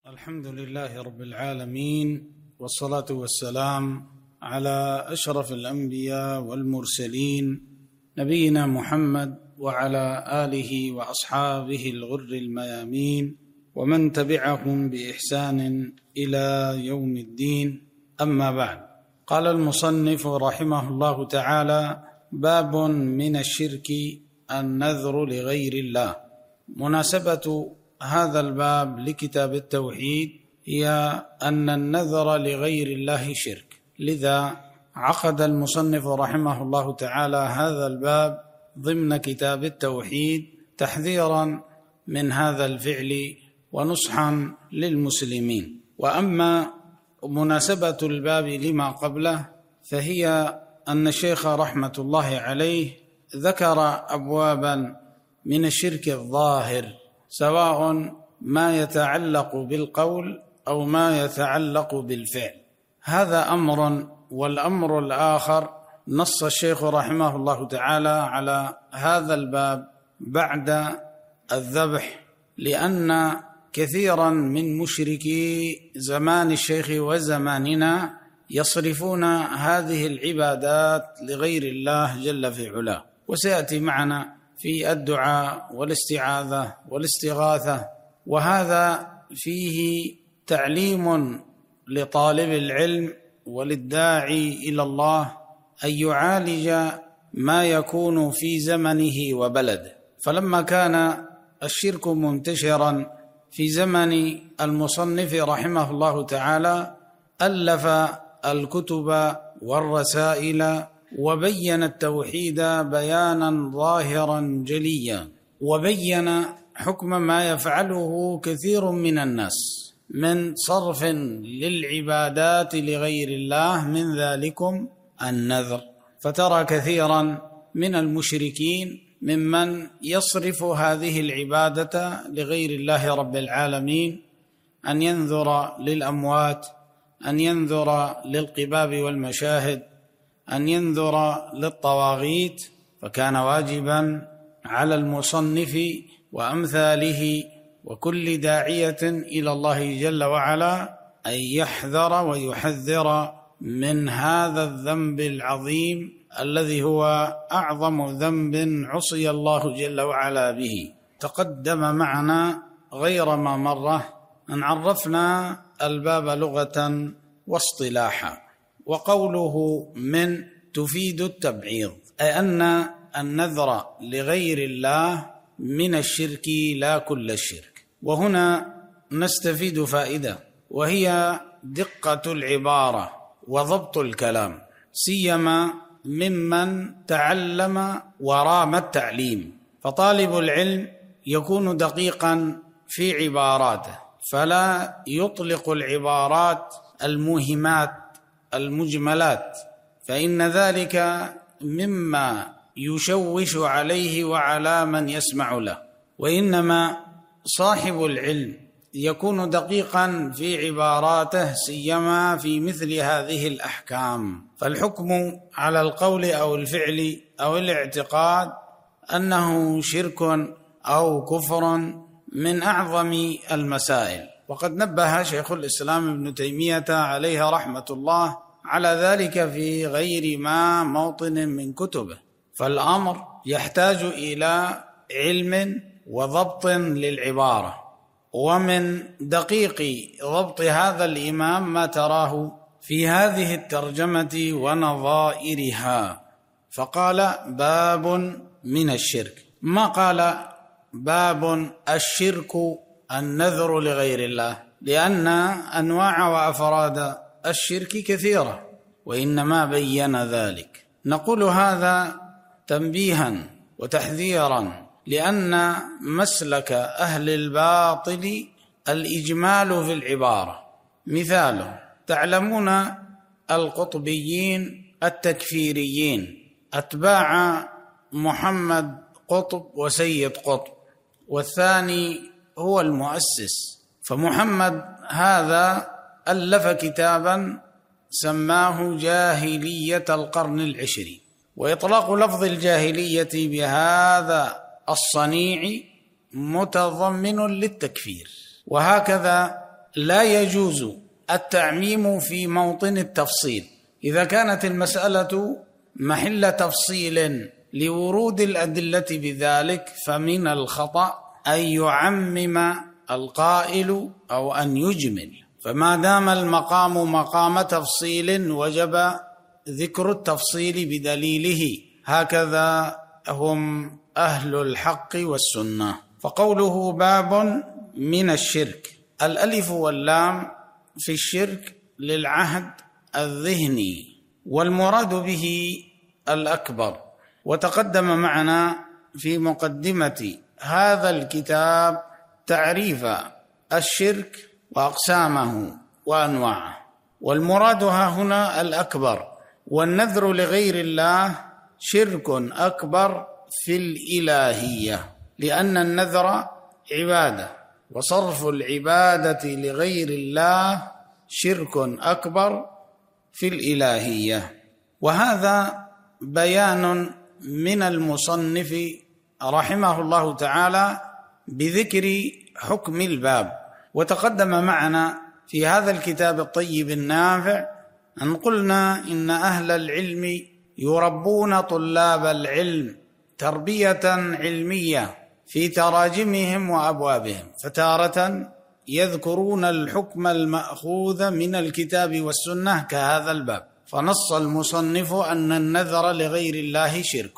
الحمد لله رب العالمين، والصلاة والسلام على أشرف الأنبياء والمرسلين نبينا محمد وعلى آله وأصحابه الغر الميامين ومن تبعهم بإحسان إلى يوم الدين. أما بعد، قال المصنف رحمه الله تعالى: باب من الشرك النذر لغير الله. مناسبة هذا الباب لكتاب التوحيد هي أن النذر لغير الله شرك، لذا عقد المصنف رحمه الله تعالى هذا الباب ضمن كتاب التوحيد تحذيرا من هذا الفعل ونصحا للمسلمين. وأما مناسبة الباب لما قبله فهي أن الشيخ رحمة الله عليه ذكر أبوابا من الشرك الظاهر، سواء ما يتعلق بالقول أو ما يتعلق بالفعل. هذا أمر، والأمر الآخر نص الشيخ رحمه الله تعالى على هذا الباب بعد الذبح، لأن كثيرا من مشركي زمان الشيخ وزماننا يصرفون هذه العبادات لغير الله جل في علاه، وسيأتي معنا في الدعاء والاستعاذة والاستغاثة. وهذا فيه تعليم لطالب العلم وللداعي إلى الله أن يعالج ما يكون في زمنه وبلده. فلما كان الشرك منتشرا في زمن المصنف رحمه الله تعالى ألف الكتب والرسائل وبين التوحيد بيانا ظاهرا جليا، وبين حكم ما يفعله كثير من الناس من صرف للعبادات لغير الله، من ذلكم النذر. فترى كثيرا من المشركين ممن يصرف هذه العبادة لغير الله رب العالمين، أن ينذر للأموات، أن ينذر للقباب والمشاهد، أن ينذر للطواغيت. فكان واجبا على المصنف وأمثاله وكل داعية إلى الله جل وعلا أن يحذر ويحذر من هذا الذنب العظيم الذي هو أعظم ذنب عصي الله جل وعلا به. تقدم معنا غير ما مرة أن عرفنا الباب لغة واصطلاحا، وقوله من تفيد التبعيض، أي أن النذر لغير الله من الشرك لا كل الشرك. وهنا نستفيد فائدة، وهي دقة العبارة وضبط الكلام، سيما ممن تعلم ورام التعليم. فطالب العلم يكون دقيقا في عباراته، فلا يطلق العبارات الموهمات المجملات، فإن ذلك مما يشوش عليه وعلى من يسمع له. وإنما صاحب العلم يكون دقيقا في عباراته، سيما في مثل هذه الأحكام. فالحكم على القول أو الفعل أو الاعتقاد أنه شرك أو كفر من أعظم المسائل، وقد نبه شيخ الإسلام ابن تيمية عليه رحمة الله على ذلك في غير ما موطن من كتبه. فالأمر يحتاج إلى علم وضبط للعبارة، ومن دقيق ضبط هذا الإمام ما تراه في هذه الترجمة ونظائرها. فقال باب من الشرك، ما قال باب الشرك النذر لغير الله، لأن أنواع وأفراد الشرك كثيرة، وإنما بين ذلك. نقول هذا تنبيها وتحذيرا، لأن مسلك أهل الباطل الإجمال في العبارة. مثاله: تعلمون القطبيين التكفيريين أتباع محمد قطب وسيد قطب، والثاني هو المؤسس. فمحمد هذا ألف كتابا سماه جاهلية القرن العشرين، وإطلاق لفظ الجاهلية بهذا الصنيع متضمن للتكفير. وهكذا لا يجوز التعميم في موطن التفصيل. إذا كانت المسألة محل تفصيل لورود الأدلة بذلك فمن الخطأ أن يعمم القائل أو أن يجمل، فما دام المقام مقام تفصيل وجب ذكر التفصيل بدليله. هكذا هم أهل الحق والسنة. فقوله باب من الشرك، الألف واللام في الشرك للعهد الذهني، والمراد به الأكبر. وتقدم معنا في مقدمة هذا الكتاب تعريف الشرك وأقسامه وأنواعه، والمراد هنا الأكبر. والنذر لغير الله شرك أكبر في الإلهية، لأن النذر عبادة، وصرف العبادة لغير الله شرك أكبر في الإلهية. وهذا بيان من المصنف رحمه الله تعالى بذكر حكم الباب. وتقدم معنا في هذا الكتاب الطيب النافع أن قلنا إن أهل العلم يربون طلاب العلم تربية علمية في تراجمهم وأبوابهم، فتارة يذكرون الحكم المأخوذ من الكتاب والسنة كهذا الباب، فنص المصنف أن النذر لغير الله شرك،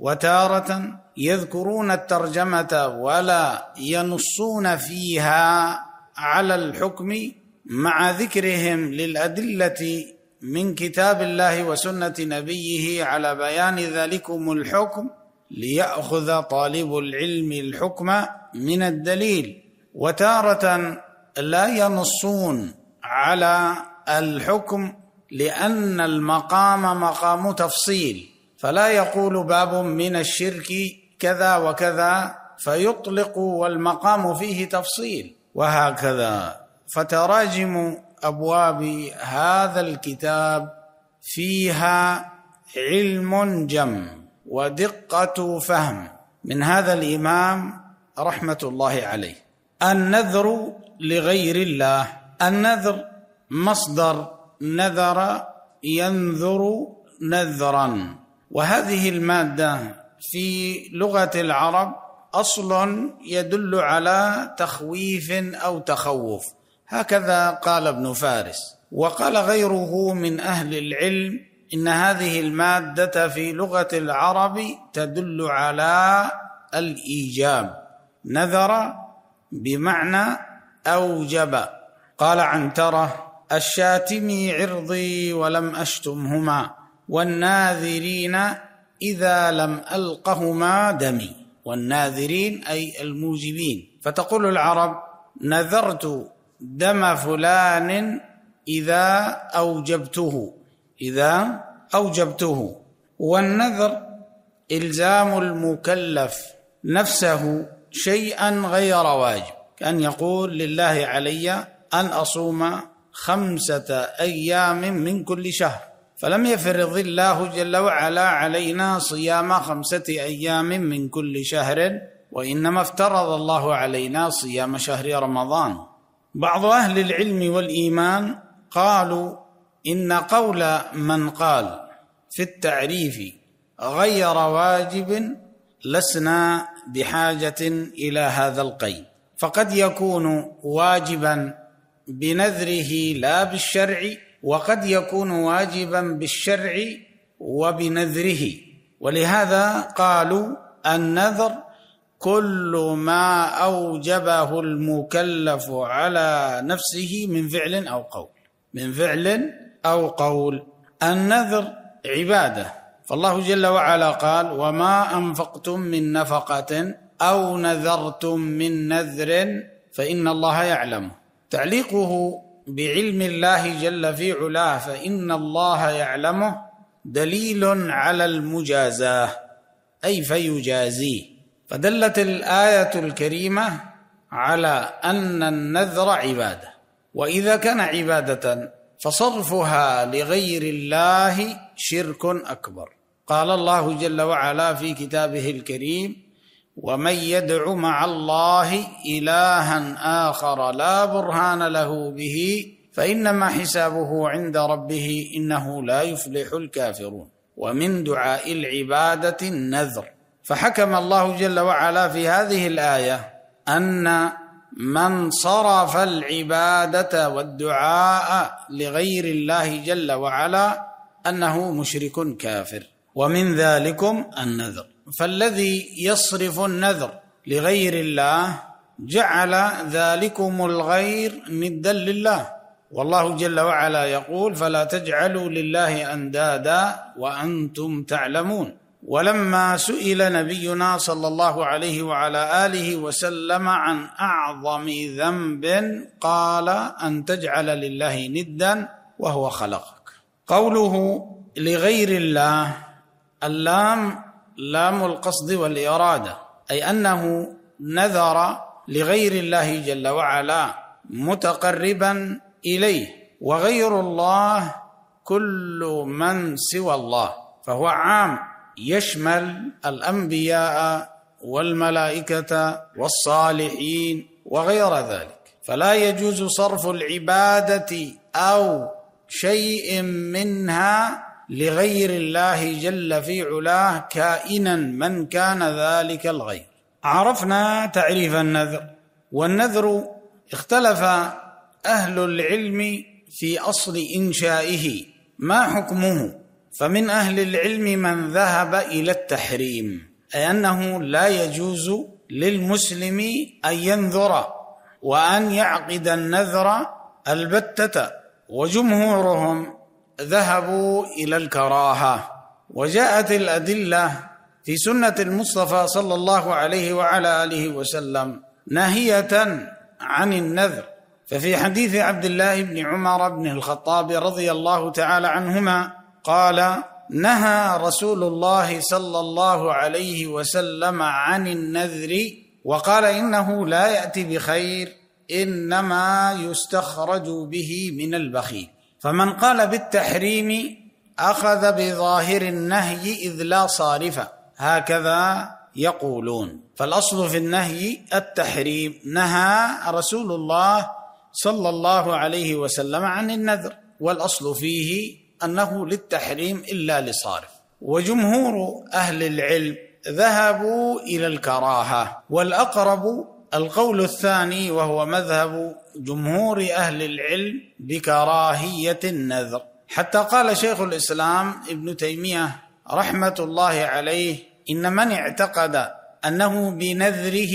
وتارة يذكرون الترجمة ولا ينصون فيها على الحكم مع ذكرهم للأدلة من كتاب الله وسنة نبيه على بيان ذلكم الحكم، ليأخذ طالب العلم الحكم من الدليل. وتارة لا ينصون على الحكم لأن المقام مقام تفصيل، فلا يقول باب من الشرك كذا وكذا فيطلق والمقام فيه تفصيل، وهكذا. فتراجم أبواب هذا الكتاب فيها علم جم ودقة فهم من هذا الإمام رحمة الله عليه. النذر لغير الله، النذر مصدر نذر ينذر نذرا، وهذه المادة في لغة العرب أصل يدل على تخويف أو تخوف، هكذا قال ابن فارس. وقال غيره من أهل العلم إن هذه المادة في لغة العرب تدل على الإيجاب، نذر بمعنى أوجب. قال عنترة: الشاتمي عرضي ولم أشتمهما، والناذرين إذا لم ألقهما دمي. والناذرين أي الموجبين. فتقول العرب: نذرت دم فلان إذا أوجبته. والنذر إلزام المكلف نفسه شيئا غير واجب، كأن يقول: لله علي أن أصوم 5 أيام من كل شهر، فلم يفرض الله جل وعلا علينا صيام 5 أيام من كل شهر، وإنما افترض الله علينا صيام شهر رمضان. بعض أهل العلم والإيمان قالوا إن قول من قال في التعريف غير واجب لسنا بحاجة إلى هذا القيد، فقد يكون واجبا بنذره لا بالشرع، وقد يكون واجبا بالشرع وبنذره. ولهذا قالوا: النذر كل ما أوجبه المكلف على نفسه من فعل أو قول. النذر عبادة، فالله جل وعلا قال: وما أنفقتم من نفقة أو نذرتم من نذر فإن الله يعلمه. تعليقه بعلم الله جل في علاه فإن الله يعلمه دليل على المجازاة، أي فيجازيه. فدلت الآية الكريمة على أن النذر عبادة، وإذا كان عبادة فصرفها لغير الله شرك أكبر. قال الله جل وعلا في كتابه الكريم: ومن يدع مع الله إلها آخر لا برهان له به فإنما حسابه عند ربه إنه لا يفلح الكافرون. ومن دعاء العبادة النذر، فحكم الله جل وعلا في هذه الآية أن من صرف العبادة والدعاء لغير الله جل وعلا أنه مشرك كافر، ومن ذلكم النذر. فالذي يصرف النذر لغير الله جعل ذلكم الغير ندا لله، والله جل وعلا يقول: فلا تجعلوا لله أندادا وأنتم تعلمون. ولما سئل نبينا صلى الله عليه وعلى آله وسلم عن أعظم ذنب قال: أن تجعل لله ندا وهو خلقك. قوله لغير الله، اللام لام القصد والإرادة، أي أنه نذر لغير الله جل وعلا متقربا إليه، وغير الله كل من سوى الله، فهو عام يشمل الأنبياء والملائكة والصالحين وغير ذلك. فلا يجوز صرف العبادة أو شيء منها لغير الله جل في علاه كائنا من كان ذلك الغير. عرفنا تعريف النذر، والنذر اختلف أهل العلم في أصل إنشائه ما حكمه، فمن أهل العلم من ذهب إلى التحريم، أي أنه لا يجوز للمسلم أن ينذر وأن يعقد النذر البتة، وجمهورهم ذهبوا إلى الكراهة. وجاءت الأدلة في سنة المصطفى صلى الله عليه وعلى آله وسلم ناهية عن النذر، ففي حديث عبد الله بن عمر بن الخطاب رضي الله تعالى عنهما قال: نهى رسول الله صلى الله عليه وسلم عن النذر وقال: إنه لا يأتي بخير، إنما يستخرج به من البخيل. فمن قال بالتحريم أخذ بظاهر النهي إذ لا صارف، هكذا يقولون. فالأصل في النهي التحريم، نهى رسول الله صلى الله عليه وسلم عن النذر، والأصل فيه أنه للتحريم إلا لصارف. وجمهور أهل العلم ذهبوا إلى الكراهة، والأقرب القول الثاني وهو مذهب جمهور أهل العلم بكراهية النذر، حتى قال شيخ الإسلام ابن تيمية رحمة الله عليه: إن من اعتقد أنه بنذره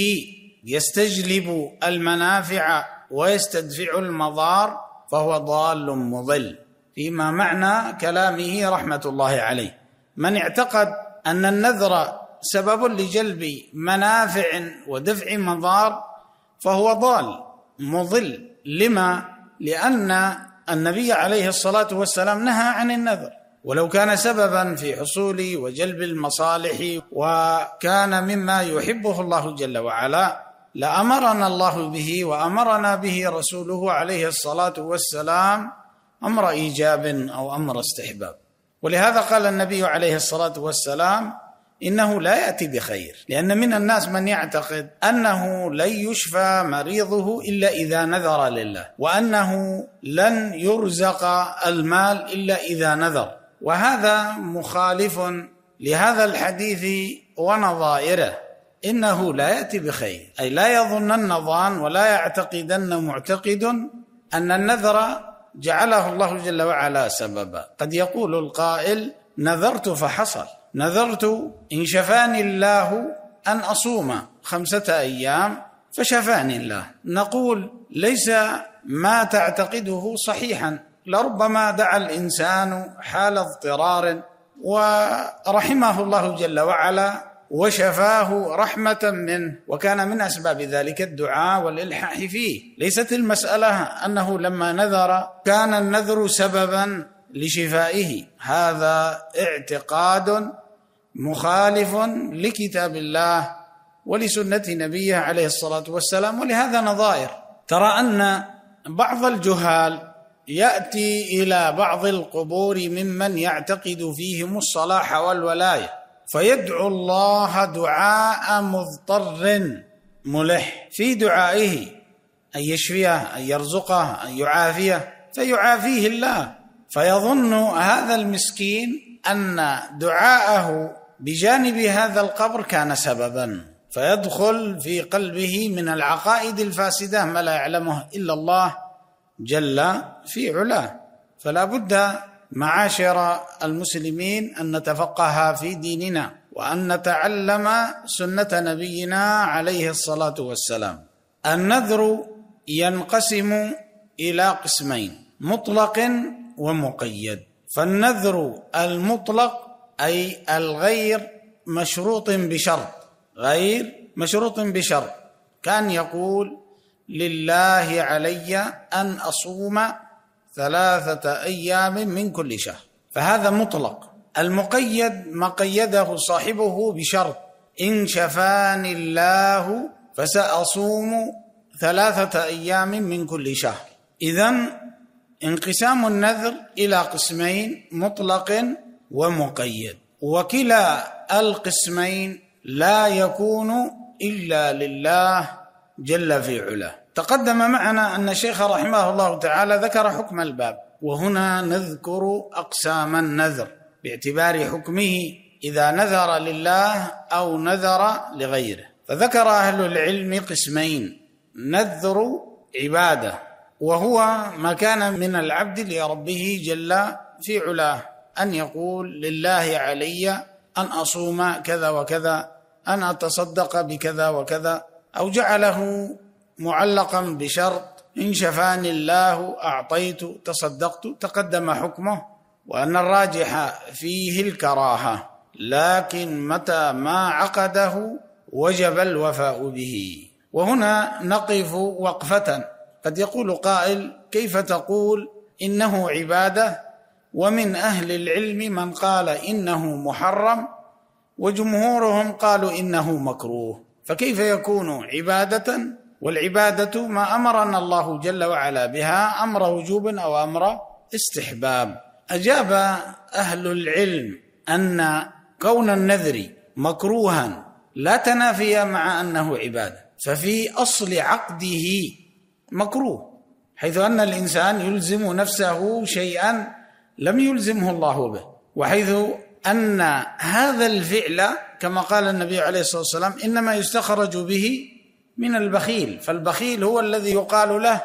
يستجلب المنافع ويستدفع المضار فهو ضال مضل، فيما معنى كلامه رحمة الله عليه. من اعتقد أن النذر سبب لجلب منافع ودفع مضار فهو ضال مضل. لما؟ لأن النبي عليه الصلاة والسلام نهى عن النذر، ولو كان سببا في حصول وجلب المصالح وكان مما يحبه الله جل وعلا لأمرنا الله به وأمرنا به رسوله عليه الصلاة والسلام أمر إيجاب أو أمر استحباب. ولهذا قال النبي عليه الصلاة والسلام: إنه لا يأتي بخير، لأن من الناس من يعتقد أنه لن يشفى مريضه إلا إذا نذر لله، وأنه لن يرزق المال إلا إذا نذر، وهذا مخالف لهذا الحديث ونظائره. إنه لا يأتي بخير، أي لا يظنن ظان ولا يعتقدن معتقد أن النذر جعله الله جل وعلا سببا. قد يقول القائل: نذرت فحصل، نذرت إن شفاني الله أن أصوم 5 أيام فشفاني الله. نقول: ليس ما تعتقده صحيحا، لربما دعا الإنسان حال اضطرار ورحمه الله جل وعلا وشفاه رحمة منه، وكان من أسباب ذلك الدعاء والإلحاح فيه. ليست المسألة أنه لما نذر كان النذر سببا لشفائه، هذا اعتقاد مخالف لكتاب الله ولسنة نبيه عليه الصلاة والسلام. ولهذا نظائر، ترى أن بعض الجهال يأتي إلى بعض القبور ممن يعتقد فيهم الصلاح والولاية، فيدعو الله دعاء مضطر ملح في دعائه أن يشفيه، أن يرزقه، أن يعافيه، فيعافيه الله، فيظن هذا المسكين أن دعاءه بجانب هذا القبر كان سببا، فيدخل في قلبه من العقائد الفاسدة ما لا يعلمه إلا الله جل في علاه. فلا بد معاشر المسلمين أن نتفقه في ديننا، وأن نتعلم سنة نبينا عليه الصلاة والسلام. النذر ينقسم إلى قسمين: مطلق ومقيد. فالنذر المطلق أي الغير مشروط بشرط، غير مشروط بشرط، كان يقول: لله علي أن أصوم 3 أيام من كل شهر، فهذا مطلق. المقيد ما قيده صاحبه بشرط: إن شفاني الله فسأصوم 3 أيام من كل شهر. إذن انقسام النذر إلى قسمين: مطلق ومقيد، وكلا القسمين لا يكون إلا لله جل في علاه. تقدم معنا أن الشيخ رحمه الله تعالى ذكر حكم الباب، وهنا نذكر أقسام النذر باعتبار حكمه إذا نذر لله أو نذر لغيره. فذكر أهل العلم قسمين: نذر عبادة، وهو ما كان من العبد لربه جل في علاه، أن يقول: لله علي أن أصوم كذا وكذا، أن أتصدق بكذا وكذا، أو جعله معلقا بشرط: إن شفاني الله أعطيت تصدقت. تقدم حكمه، وأن الراجح فيه الكراهة، لكن متى ما عقده وجب الوفاء به. وهنا نقف وقفة. قد يقول قائل: كيف تقول إنه عبادة ومن أهل العلم من قال إنه محرم وجمهورهم قالوا إنه مكروه، فكيف يكون عبادة؟ والعبادة ما أمرنا الله جل وعلا بها أمر وجوب أو أمر استحباب. أجاب أهل العلم أن كون النذر مكروها لا تنافي مع أنه عبادة، ففي أصل عقده مكروه، حيث أن الإنسان يلزم نفسه شيئا لم يلزمه الله به، وحيث أن هذا الفعل كما قال النبي عليه الصلاة والسلام إنما يستخرج به من البخيل، فالبخيل هو الذي يقال له: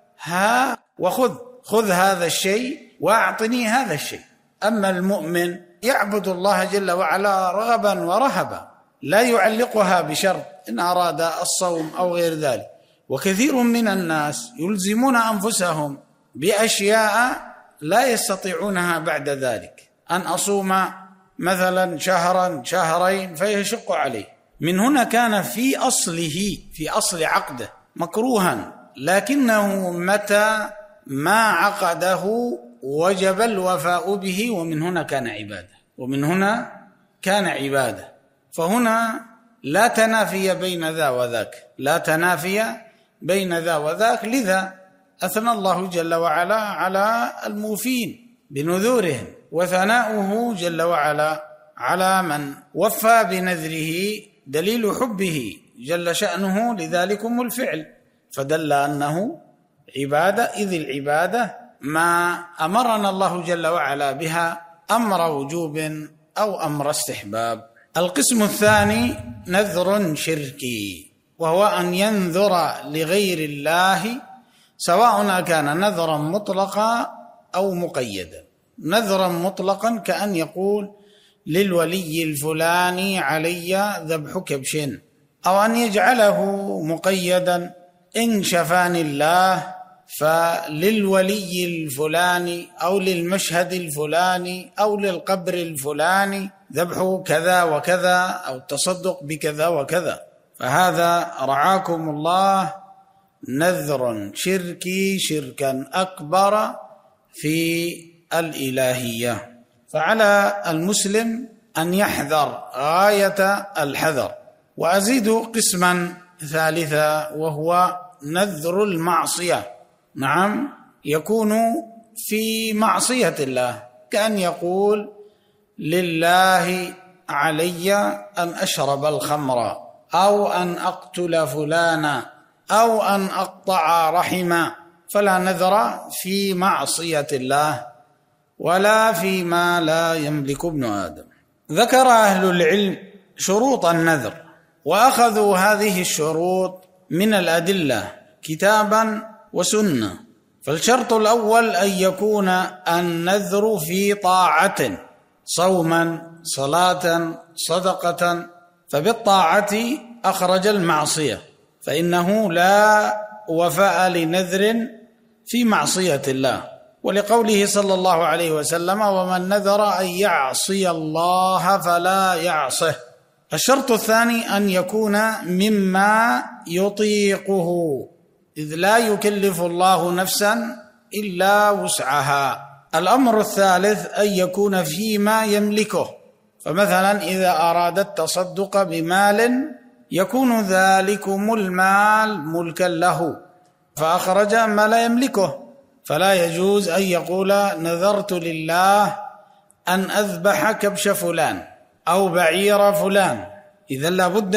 ها خذ هذا الشيء وأعطني هذا الشيء. أما المؤمن يعبد الله جل وعلا رغبا ورهبا، لا يعلقها بشرط إن أراد الصوم أو غير ذلك. وكثير من الناس يلزمون أنفسهم بأشياء لا يستطيعونها بعد ذلك، أن أصوم مثلا شهرا شهرين فيشق عليه. من هنا كان في أصله في أصل عقده مكروها، لكنه متى ما عقده وجب الوفاء به، ومن هنا كان عبادة. فهنا لا تنافي بين ذا وذاك، لا تنافي بين ذا وذاك. لذا أثنى الله جل وعلا على الموفين بنذورهم، وثناؤه جل وعلا على من وفى بنذره دليل حبه جل شأنه لذلكم الفعل، فدل أنه عبادة، إذ العبادة ما أمرنا الله جل وعلا بها أمر وجوب أو أمر استحباب. القسم الثاني نذر شركي، وهو أن ينذر لغير الله، سواء كان نذرا مطلقا أو مقيدا. نذرا مطلقا كأن يقول: للولي الفلاني علي ذبح كبش، أو أن يجعله مقيدا: إن شفاني الله فللولي الفلاني أو للمشهد الفلاني أو للقبر الفلاني ذبح كذا وكذا أو التصدق بكذا وكذا. فهذا رعاكم الله نذر شركي، شركا أكبر في الإلهية. فعلى المسلم أن يحذر غاية الحذر. وأزيد قسما ثالثا، وهو نذر المعصية. نعم، يكون في معصية الله، كأن يقول: لله علي أن أشرب الخمر أو أن أقتل فلانا أو أن أقطع رحما، فلا نذر في معصية الله ولا فيما لا يملك ابن آدم. ذكر أهل العلم شروط النذر، وأخذوا هذه الشروط من الأدلة كتابا وسنة. فالشرط الأول أن يكون النذر في طاعة، صوما، صلاة، صدقة. فبالطاعة أخرج المعصية، فإنه لا وفاء لنذر في معصية الله، ولقوله صلى الله عليه وسلم: ومن نذر أن يعصي الله فلا يعصه. الشرط الثاني أن يكون مما يطيقه، إذ لا يكلف الله نفسا إلا وسعها. الأمر الثالث أن يكون فيما يملكه، فمثلا إذا أراد التصدق بمال يكون ذلكم المال ملكا له فأخرج ما لا يملكه، فلا يجوز أن يقول: نذرت لله أن أذبح كبش فلان أو بعير فلان، إذا لا بد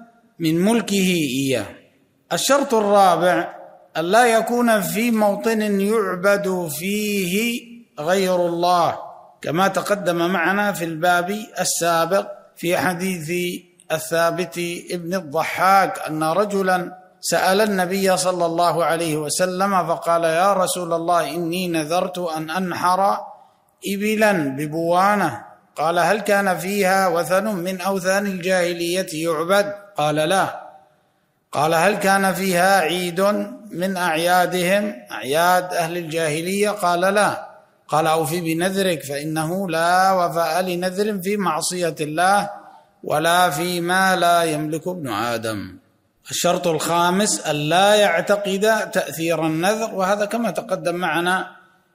من ملكه إياه. الشرط الرابع أن لا يكون في موطن يعبد فيه غير الله، كما تقدم معنا في الباب السابق في حديث الثابت ابن الضحاك أن رجلا سأل النبي صلى الله عليه وسلم فقال: يا رسول الله، إني نذرت أن أنحر إبلا ببوانة. قال: هل كان فيها وثن من أوثان الجاهلية يعبد؟ قال: لا. قال: هل كان فيها عيد من أعيادهم، أعياد أهل الجاهلية؟ قال: لا. قال: أوفي بنذرك، فإنه لا وفاء لنذر في معصية الله ولا فيما لا يملك ابن آدم. الشرط الخامس ألا يعتقد تأثير النذر، وهذا كما تقدم معنا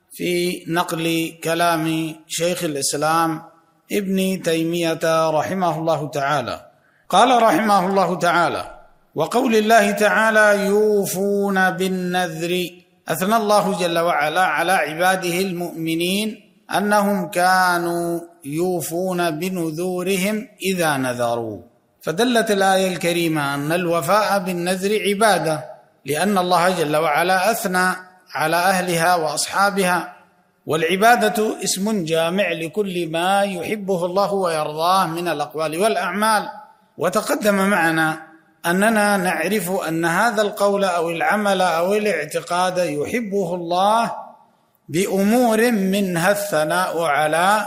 في نقل كلام شيخ الإسلام ابن تيمية رحمه الله تعالى. قال رحمه الله تعالى: وقول الله تعالى: يوفون بالنذر، أثنى الله جل وعلا على عباده المؤمنين أنهم كانوا يوفون بنذورهم إذا نذروا، فدلت الآية الكريمة أن الوفاء بالنذر عبادة، لأن الله جل وعلا أثنى على أهلها وأصحابها، والعبادة اسم جامع لكل ما يحبه الله ويرضاه من الأقوال والأعمال. وتقدم معنا أننا نعرف أن هذا القول أو العمل أو الاعتقاد يحبه الله بأمور منها الثناء على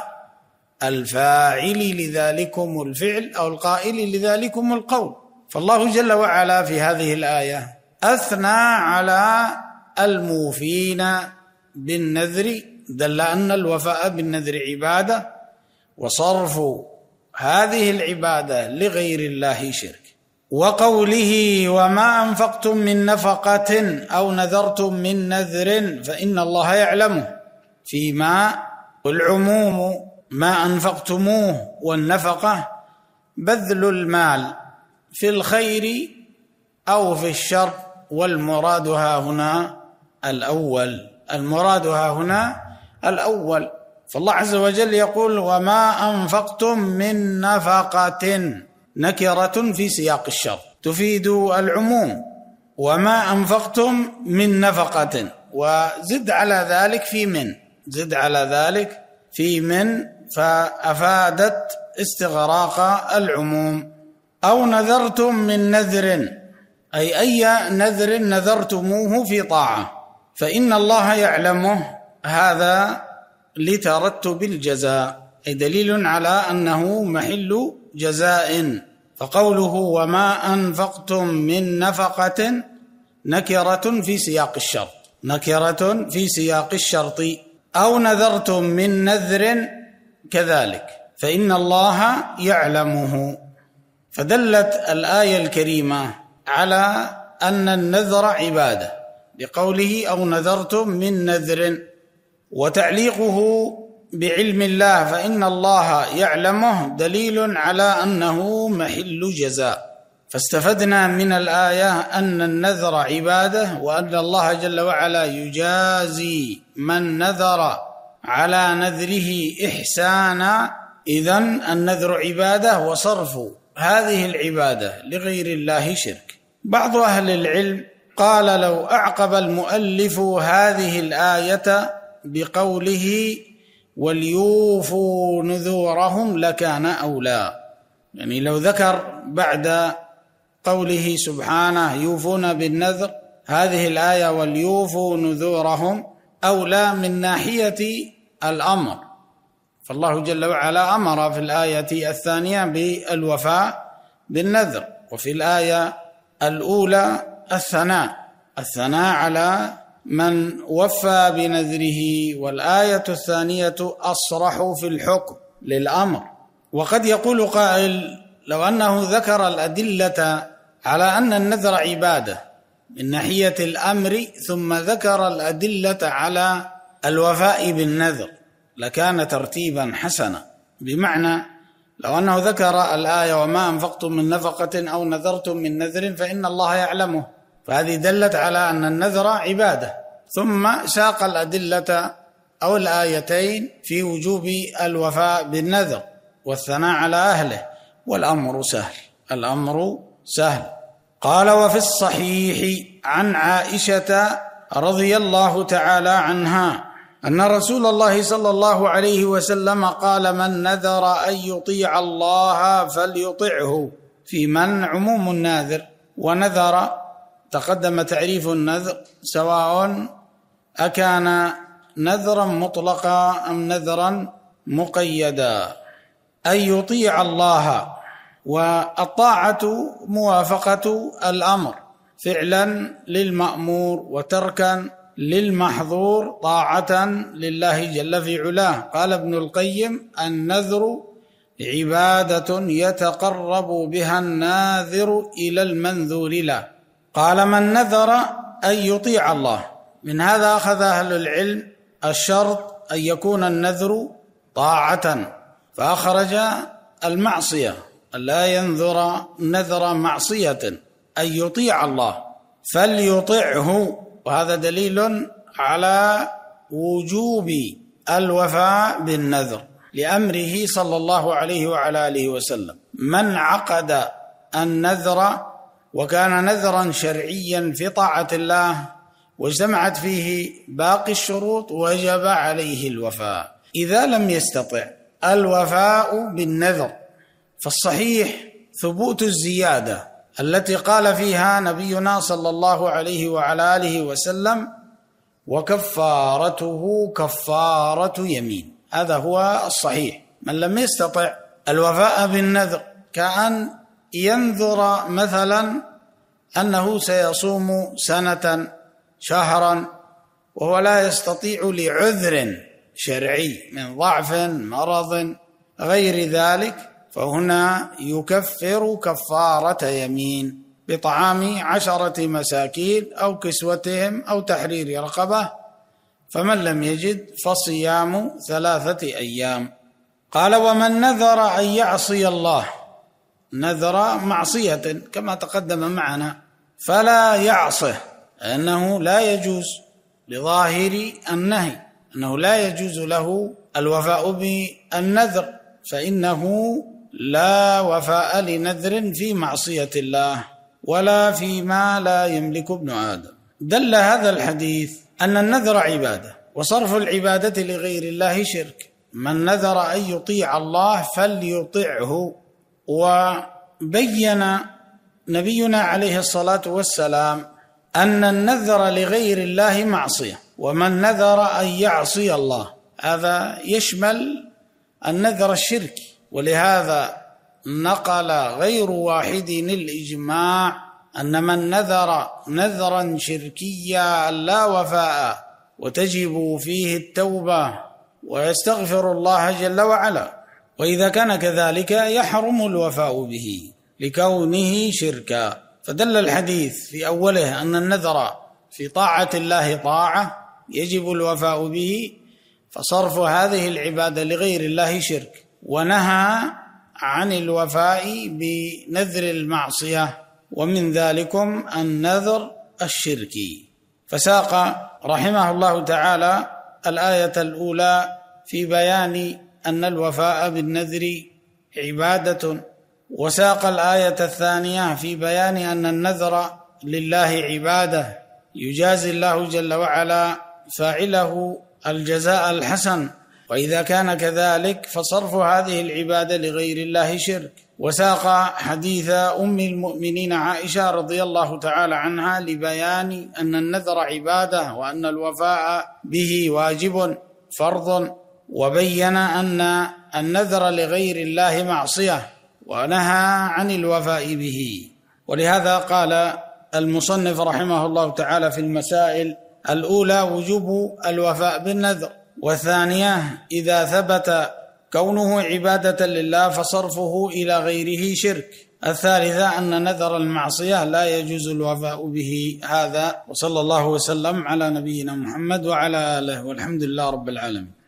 الفاعل لذلكم الفعل أو القائل لذلكم القول. فالله جل وعلا في هذه الآية أثنى على الموفين بالنذر، دل أن الوفاء بالنذر عبادة، وصرف هذه العبادة لغير الله شرك. وقوله: وما أنفقتم من نفقة أو نذرتم من نذر فإن الله يعلمه، فيما العموم ما أنفقتموه، والنفقة بذل المال في الخير أو في الشر، والمراد ها هنا الأول، المراد ها هنا الأول. فالله عز وجل يقول: وما أنفقتم من نفقة، نكرة في سياق الشر تفيد العموم، وما أنفقتم من نفقة، وزد على ذلك في من، زد على ذلك في من، فأفادت استغراق العموم. أو نذرتم من نذر، أي نذر نذرتموه في طاعة فإن الله يعلمه، هذا لترتب الجزاء، أي دليل على أنه محل جزاء. فقوله: وما أنفقتم من نفقة، نكرة في سياق الشرط، نكرة في سياق الشرط. أو نذرتم من نذر كذلك فإن الله يعلمه. فدلت الآية الكريمة على أن النذر عبادة بقوله: أو نذرتم من نذر، وتعليقه بعلم الله فإن الله يعلمه دليل على أنه محل جزاء. فاستفدنا من الآية أن النذر عبادة، وأن الله جل وعلا يجازي من نذر على نذره إحسانا إذن النذر عبادة، وصرف هذه العبادة لغير الله شرك. بعض أهل العلم قال لو أعقب المؤلف هذه الآية بقوله وليوفوا نذورهم لكان أولى، يعني لو ذكر بعد قوله سبحانه يوفون بالنذر هذه الآية وليوفوا نذورهم أولى من ناحية الأمر، فالله جل وعلا أمر في الآية الثانية بالوفاء بالنذر، وفي الآية الأولى الثناء على من وفى بنذره، والآية الثانية أصرح في الحكم للأمر. وقد يقول قائل لو أنه ذكر الأدلة على أن النذر عبادة من ناحية الأمر ثم ذكر الأدلة على الوفاء بالنذر لكان ترتيبا حسنا، بمعنى لو أنه ذكر الآية وما أنفقتم من نفقة أو نذرتم من نذر فإن الله يعلمه، فهذه دلت على أن النذر عبادة، ثم ساق الأدلة أو الآيتين في وجوب الوفاء بالنذر والثناء على أهله، والأمر سهل. قال وفي الصحيح عن عائشة رضي الله تعالى عنها أن رسول الله صلى الله عليه وسلم قال من نذر أن يطيع الله فليطعه، في من عموم الناذر، ونذر تقدم تعريف النذر سواء أكان نذرا مطلقا أم نذرا مقيدا، أن يطيع الله، والطاعة موافقة الأمر فعلا للمأمور وتركا للمحظور طاعة لله جل في علاه. قال ابن القيم النذر عبادة يتقرب بها الناذر إلى المنذور له. قال من نذر أن يطيع الله، من هذا أخذ أهل العلم الشرط أن يكون النذر طاعة، فأخرج المعصية، لا ينذر نذر معصية، أن يطيع الله فليطعه، وهذا دليل على وجوب الوفاء بالنذر لأمره صلى الله عليه وعلى آله وسلم. من عقد النذر وكان نذرا شرعيا في طاعة الله واجتمعت فيه باقي الشروط وجب عليه الوفاء. إذا لم يستطع الوفاء بالنذر فالصحيح ثبوت الزيادة التي قال فيها نبينا صلى الله عليه وعلى آله وسلم وكفارته كفارة يمين، هذا هو الصحيح. من لم يستطع الوفاء بالنذر كأن ينذر مثلا أنه سيصوم سنة شهرا وهو لا يستطيع لعذر شرعي من ضعف مرض غير ذلك، فهنا يكفر كفارة يمين بطعام 10 مساكين أو كسوتهم أو تحرير رقبة، فمن لم يجد فصيام 3 أيام. قال ومن نذر أن يعصي الله، نذر معصية كما تقدم معنا فلا يعصه، أنه لا يجوز لظاهر النهي أنه لا يجوز له الوفاء بالنذر، فإنه لا وفاء لنذر في معصية الله ولا فيما لا يملك ابن آدم. دل هذا الحديث أن النذر عبادة، وصرف العبادة لغير الله شرك. من نذر أن يطيع الله فليطعه. وبين نبينا عليه الصلاة والسلام أن النذر لغير الله معصية، ومن نذر أن يعصي الله هذا يشمل النذر الشركي، ولهذا نقل غير واحد الإجماع أن من نذر نذرا شركيا لا وفاء وتجب فيه التوبة ويستغفر الله جل وعلا، وإذا كان كذلك يحرم الوفاء به لكونه شركا. فدل الحديث في أوله أن النذر في طاعة الله طاعة يجب الوفاء به، فصرف هذه العبادة لغير الله شرك، ونهى عن الوفاء بنذر المعصية، ومن ذلكم النذر الشركي. فساق رحمه الله تعالى الآية الأولى في بيان أن الوفاء بالنذر عبادة، وساق الآية الثانية في بيان أن النذر لله عبادة يجازي الله جل وعلا فاعله الجزاء الحسن، وإذا كان كذلك فصرف هذه العبادة لغير الله شرك. وساق حديث أم المؤمنين عائشة رضي الله تعالى عنها لبيان أن النذر عبادة وأن الوفاء به واجب فرض، وبين أن النذر لغير الله معصية ونهى عن الوفاء به. ولهذا قال المصنف رحمه الله تعالى في المسائل الأولى وجوب الوفاء بالنذر، والثانية إذا ثبت كونه عبادة لله فصرفه إلى غيره شرك، الثالثة أن نذر المعصية لا يجوز الوفاء به. هذا وصلى الله وسلم على نبينا محمد وعلى آله، والحمد لله رب العالمين.